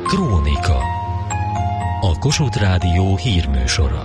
Krónika. A Kossuth Rádió hírműsora.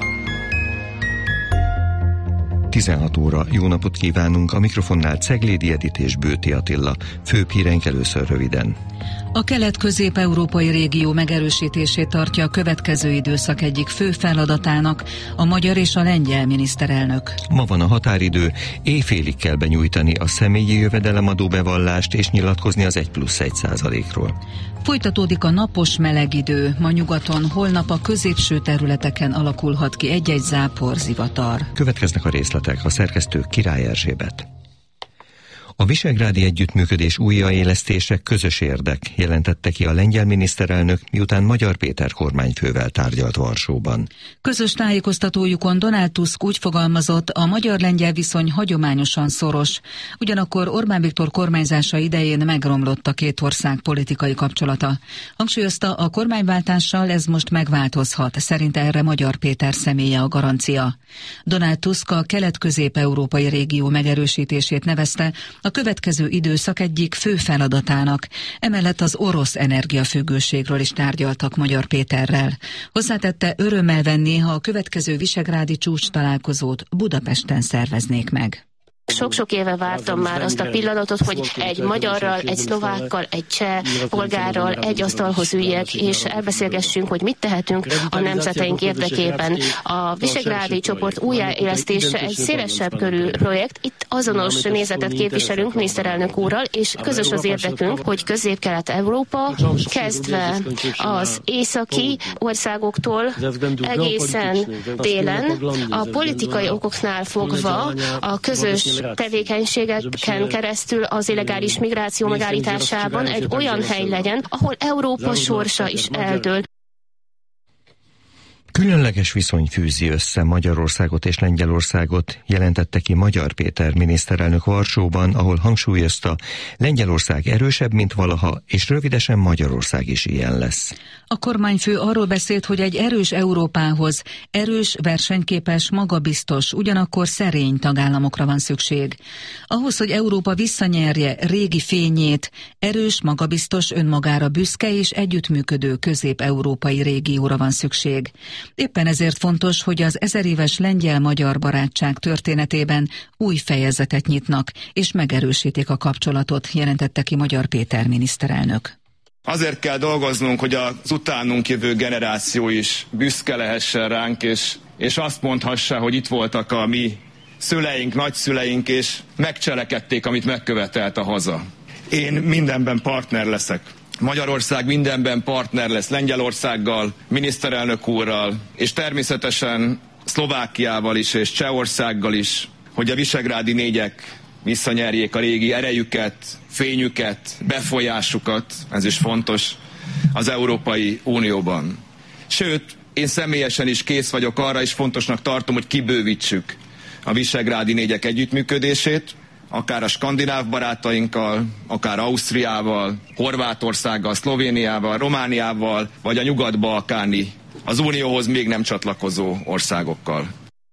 16 óra. Jó napot kívánunk! A mikrofonnál Ceglédi Edit és Bőti Attila. Főbb híreink először röviden. A kelet-közép-európai régió megerősítését tartja a következő időszak egyik fő feladatának a magyar és a lengyel miniszterelnök. Ma van a határidő, éjfélig kell benyújtani a személyi jövedelemadó bevallást és nyilatkozni az 1+1%-ról. Folytatódik a napos meleg idő. Ma nyugaton, holnap a középső területeken alakulhat ki egy-egy zápor, zivatar. Következnek a részletek, a szerkesztő Király Erzsébet. A visegrádi együttműködés újraélesztése közös érdek, jelentette ki a lengyel miniszterelnök, miután Magyar Péter kormányfővel tárgyalt Varsóban. Közös tájékoztatójukon Donald Tusk úgy fogalmazott, a magyar-lengyel viszony hagyományosan szoros. Ugyanakkor Orbán Viktor kormányzása idején megromlott a két ország politikai kapcsolata. Hangsúlyozta, a kormányváltással ez most megváltozhat, szerinte erre Magyar Péter személye a garancia. Donald Tusk a kelet-közép-európai régió megerősítését nevezte a következő időszak egyik fő feladatának. Emellett az orosz energiafüggőségről is tárgyaltak Magyar Péterrel. Hozzátette, örömmel venné, ha a következő visegrádi csúcs találkozót Budapesten szerveznék meg. Sok-sok éve vártam már azt a pillanatot, hogy egy magyarral, egy szlovákkal, egy cseh polgárral egy asztalhoz üljek, és elbeszélgessünk, hogy mit tehetünk a nemzeteink érdekében. A visegrádi csoport újjáélesztése egy szélesebb körű projekt. Itt azonos nézetet képviselünk miniszterelnök úrral, és közös az érdekünk, hogy Közép-Kelet-Európa kezdve az északi országoktól egészen délen a politikai okoknál fogva a közös tevékenységeken keresztül az illegális migráció megállításában egy olyan hely legyen, ahol Európa sorsa is eldől. Különleges viszony fűzi össze Magyarországot és Lengyelországot, jelentette ki Magyar Péter miniszterelnök Varsóban, ahol hangsúlyozta, Lengyelország erősebb, mint valaha, és rövidesen Magyarország is ilyen lesz. A kormányfő arról beszélt, hogy egy erős Európához erős, versenyképes, magabiztos, ugyanakkor szerény tagállamokra van szükség. Ahhoz, hogy Európa visszanyerje régi fényét, erős, magabiztos, önmagára büszke és együttműködő közép-európai régióra van szükség. Éppen ezért fontos, hogy az 1000 éves lengyel-magyar barátság történetében új fejezetet nyitnak, és megerősítik a kapcsolatot, jelentette ki Magyar Péter miniszterelnök. Azért kell dolgoznunk, hogy az utánunk jövő generáció is büszke lehessen ránk, és azt mondhassa, hogy itt voltak a mi szüleink, nagyszüleink, és megcselekedték, amit megkövetelt a haza. Én mindenben partner leszek. Magyarország mindenben partner lesz Lengyelországgal, miniszterelnök úrral, és természetesen Szlovákiával is, és Csehországgal is, hogy a visegrádi négyek visszanyerjék a régi erejüket, fényüket, befolyásukat, ez is fontos, az Európai Unióban. Sőt, én személyesen is kész vagyok arra, és fontosnak tartom, hogy kibővítsük a visegrádi négyek együttműködését, akár a skandináv barátainkkal, akár Ausztriával, Horvátországgal, Szlovéniával, Romániával, vagy a nyugat-balkáni, az Unióhoz még nem csatlakozó országokkal.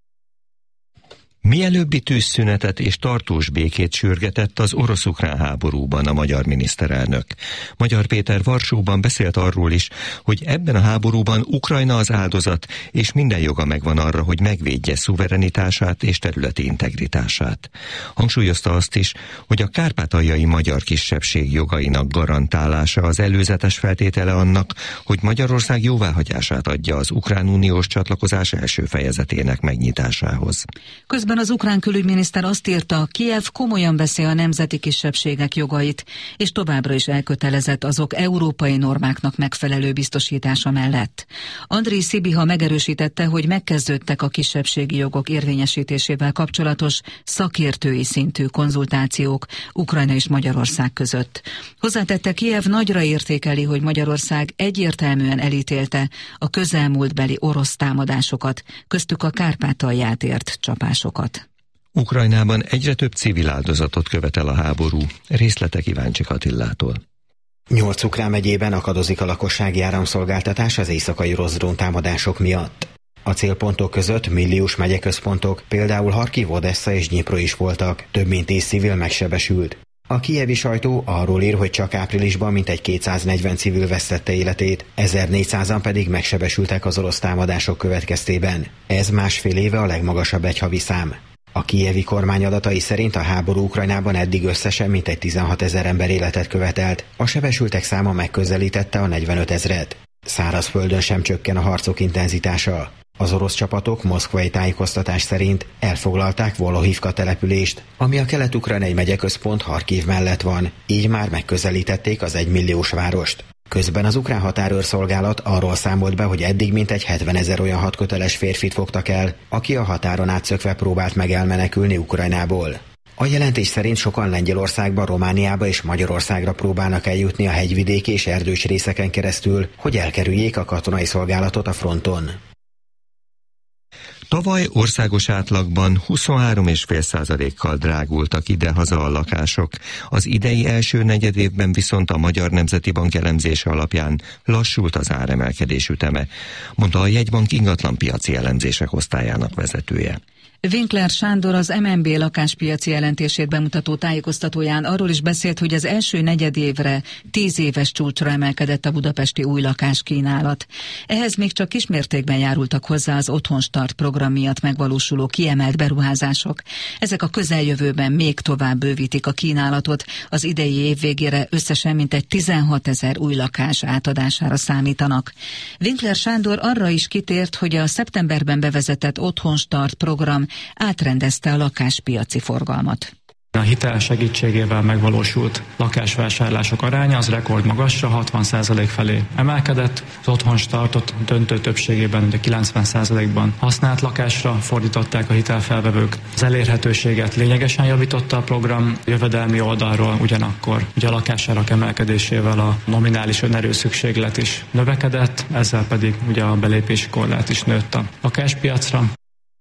Mielőbbi tűzszünetet és tartós békét sürgetett az orosz-ukrán háborúban a magyar miniszterelnök. Magyar Péter Varsóban beszélt arról is, hogy ebben a háborúban Ukrajna az áldozat, és minden joga megvan arra, hogy megvédje szuverenitását és területi integritását. Hangsúlyozta azt is, hogy a kárpátaljai magyar kisebbség jogainak garantálása az előzetes feltétele annak, hogy Magyarország jóváhagyását adja az ukrán uniós csatlakozás első fejezetének megnyitásához. Közben az ukrán külügyminiszter azt írta, Kijev komolyan veszi a nemzeti kisebbségek jogait, és továbbra is elkötelezett azok európai normáknak megfelelő biztosítása mellett. Andriy Szibiha megerősítette, hogy megkezdődtek a kisebbségi jogok érvényesítésével kapcsolatos szakértői szintű konzultációk Ukrajna és Magyarország között. Hozzátette, Kijev nagyra értékeli, hogy Magyarország egyértelműen elítélte a közelmúltbeli orosz támadásokat, köztük a Kárpátalját ért csapásokat. Ukrajnában egyre több civil áldozatot követel a háború. Részletek Iváncsik Attillától. 8 ukrán megyében akadozik a lakossági áramszolgáltatás az éjszakai orosz dróntámadások miatt. A célpontok között milliós megyeközpontok, például Harkiv, Odessa és Dnyipro is voltak, több mint 10 civil megsebesült. A kijevi sajtó arról ír, hogy csak áprilisban mintegy 240 civil vesztette életét, 1400-an pedig megsebesültek az orosz támadások következtében. Ez másfél éve a legmagasabb egyhavi szám. A kijevi kormány adatai szerint a háború Ukrajnában eddig összesen mintegy 16 000 ember életet követelt, a sebesültek száma megközelítette a 45 000-et. Szárazföldön sem csökken a harcok intenzitása. Az orosz csapatok moszkvai tájékoztatás szerint elfoglalták Volohivka települést, ami a kelet-ukrajnai megyeközpont Harkiv mellett van, így már megközelítették az 1 milliós várost. Közben az ukrán határőrszolgálat arról számolt be, hogy eddig mintegy 70 000 olyan hadköteles férfit fogtak el, aki a határon átszökve próbált meg elmenekülni Ukrajnából. A jelentés szerint sokan Lengyelországba, Romániába és Magyarországra próbálnak eljutni a hegyvidéki és erdős részeken keresztül, hogy elkerüljék a katonai szolgálatot a fronton. Tavaly országos átlagban 23,5%-kal drágultak idehaza a lakások. Az idei első negyedévben viszont a Magyar Nemzeti Bank elemzése alapján lassult az áremelkedés üteme, mondta a jegybank ingatlanpiaci elemzések osztályának vezetője. Winkler Sándor az MNB lakáspiaci jelentését bemutató tájékoztatóján arról is beszélt, hogy az első negyedévre 10 éves csúcsra emelkedett a budapesti új lakáskínálat. Ehhez még csak kismértékben járultak hozzá az Otthonstart program miatt megvalósuló kiemelt beruházások. Ezek a közeljövőben még tovább bővítik a kínálatot, az idei év végére összesen mintegy 16 000 új lakás átadására számítanak. Winkler Sándor arra is kitért, hogy a szeptemberben bevezetett Otthonstart program átrendezte a lakáspiaci forgalmat. A hitel segítségével megvalósult lakásvásárlások aránya az rekordmagasra 60% felé emelkedett. Az Otthonstartot döntő többségében, de 90%-ban használt lakásra fordították a hitelfelvevők. Az elérhetőséget lényegesen javította a program, jövedelmi oldalról ugyanakkor ugye a lakásárak emelkedésével a nominális önerőszükséglet is növekedett, ezzel pedig ugye a belépési korlát is nőtt a lakáspiacra.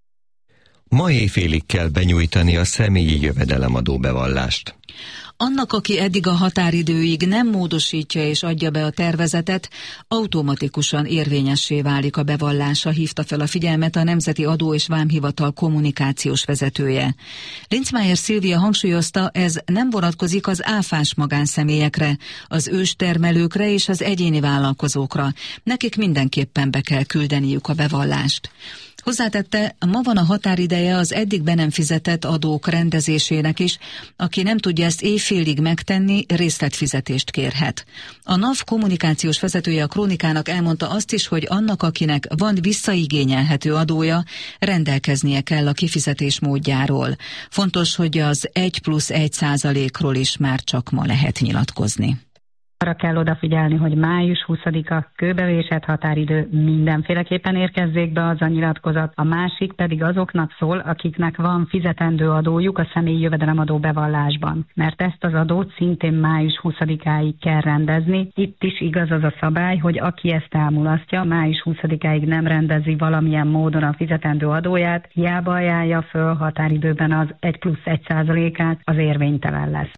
Ma éjfélig kell benyújtani a személyi jövedelemadó bevallást. Annak, aki eddig a határidőig nem módosítja és adja be a tervezetet, automatikusan érvényessé válik a bevallása, hívta fel a figyelmet a Nemzeti Adó és Vámhivatal kommunikációs vezetője. Linzmeier Szilvia hangsúlyozta, ez nem vonatkozik az áfás magánszemélyekre, az őstermelőkre és az egyéni vállalkozókra. Nekik mindenképpen be kell küldeniük a bevallást. Hozzátette, ma van a határideje az eddig be nem fizetett adók rendezésének is, aki nem tudja ezt éjfélig megtenni, részletfizetést kérhet. A NAV kommunikációs vezetője a Krónikának elmondta azt is, hogy annak, akinek van visszaigényelhető adója, rendelkeznie kell a kifizetés módjáról. Fontos, hogy az 1+1%-ról is már csak ma lehet nyilatkozni. Arra kell odafigyelni, hogy május 20-a kőbevésett határidő, mindenféleképpen érkezzék be az a nyilatkozat. A másik pedig azoknak szól, akiknek van fizetendő adójuk a személyi jövedelemadó bevallásban. Mert ezt az adót szintén május 20-áig kell rendezni. Itt is igaz az a szabály, hogy aki ezt elmulasztja, május 20-áig nem rendezi valamilyen módon a fizetendő adóját, hiába ajánlja föl határidőben az 1+1%-át, az érvénytelen lesz.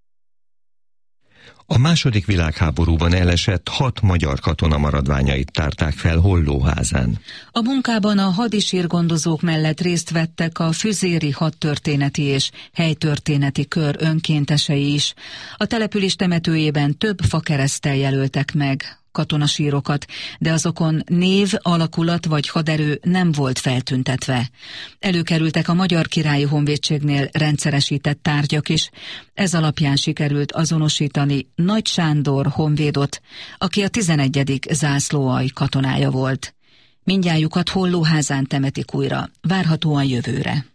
A második világháborúban elesett 6 magyar katona maradványait tárták fel Hollóházán. A munkában a hadisírgondozók mellett részt vettek a füzéri hadtörténeti és helytörténeti kör önkéntesei is. A település temetőjében több fakereszttel jelöltek meg katonasírokat, de azokon név, alakulat vagy haderő nem volt feltüntetve. Előkerültek a Magyar Királyi Honvédségnél rendszeresített tárgyak is. Ez alapján sikerült azonosítani Nagy Sándor honvédot, aki a 11. zászlóalj katonája volt. Mindnyájukat Hollóházán temetik újra, várhatóan jövőre.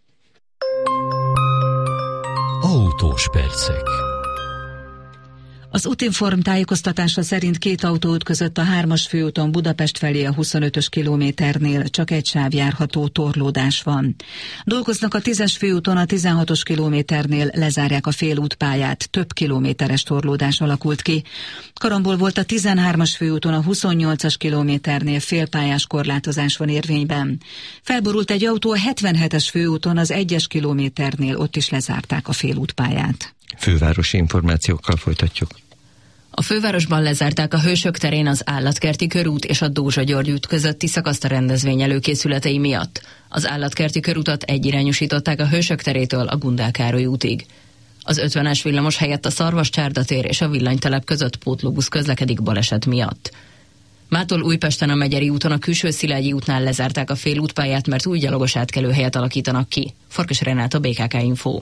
Autós percek. Az Útinform tájékoztatása szerint 2 autó ütközött a 3-as főúton Budapest felé a 25-ös kilométernél, csak egy sáv járható, torlódás van. Dolgoznak a 10-es főúton a 16-os kilométernél, lezárják a félútpályát, több kilométeres torlódás alakult ki. Karambol volt a 13-as főúton a 28-as kilométernél, félpályás korlátozás van érvényben. Felborult egy autó a 77-es főúton az 1-es kilométernél, ott is lezárták a félútpályát. Fővárosi információkkal folytatjuk. A fővárosban lezárták a Hősök terén az Állatkerti körút és a Dózsa-György út közötti szakaszt a rendezvény előkészületei miatt. Az Állatkerti körutat egyirányosították a Hősök terétől a Gundel Károly útig. Az 50-es villamos helyett a Szarvascsárda tér és a Villanytelep között pótlóbusz közlekedik baleset miatt. Mától Újpesten a Megyeri úton a Külső Szilágyi útnál lezárták a félútpályát, mert új gyalogos átkelőhelyet alakítanak ki. Farkas Renát, BKK Info.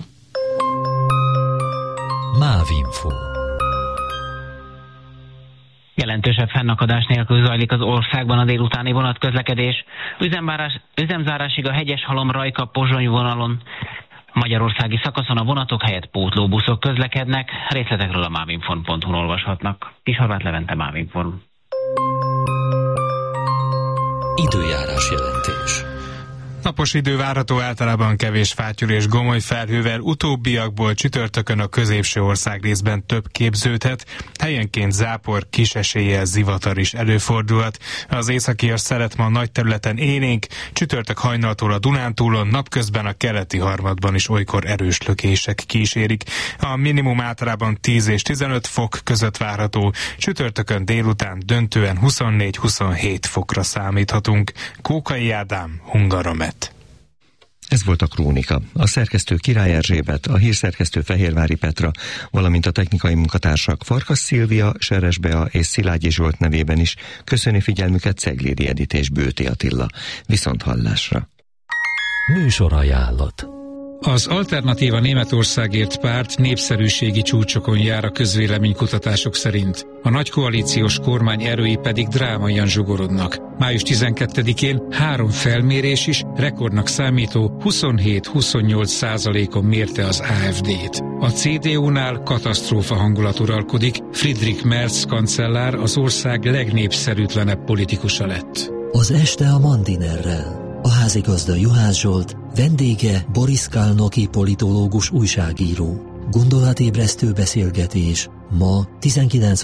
MÁV-info. Jelentősebb fennakadás nélkül zajlik az országban a délutáni vonatközlekedés. Üzemzárásig a Hegyeshalom-Rajka-Pozsony vonalon magyarországi szakaszon a vonatok helyett pótlóbuszok közlekednek. Részletekről a mávinform.hu-n olvashatnak. Kishorváth Levente, Mávinform. Időjárás jelentés. Napos idő várható, általában kevés fátyol és gomoly felhővel, utóbbiakból csütörtökön a középső országrészben több képződhet, helyenként zápor, kis eséllyel zivatar is előfordulhat. Az északias szelet ma nagy területen élénk, csütörtök hajnaltól a Dunántúlon, napközben a keleti harmadban is olykor erős lökések kísérik. A minimum általában 10 és 15 fok között várható, csütörtökön délután döntően 24-27 fokra számíthatunk. Kókai Ádám, Hungaromet. Ez volt a Krónika. A szerkesztő Király Erzsébet, a hírszerkesztő Fehérvári Petra, valamint a technikai munkatársak Farkas Szilvia, Seres Bea és Szilágyi Zsolt nevében is köszöni figyelmüket Ceglédi Edit és Bőti Attila. Viszonthallásra. Műsorajánlat. Az Alternatíva Németországért párt népszerűségi csúcsokon jár a közvéleménykutatások szerint. A nagykoalíciós kormány erői pedig drámaian zsugorodnak. Május 12-én 3 felmérés is rekordnak számító 27-28%-on mérte az AfD-t. A CDU-nál katasztrófa hangulat uralkodik, Friedrich Merz kancellár az ország legnépszerűtlenebb politikusa lett. Az este a Mandinerrel. A házigazda Juhász Zsolt, vendége Boris Kalnoki politológus újságíró. Gondolatébresztő beszélgetés ma 19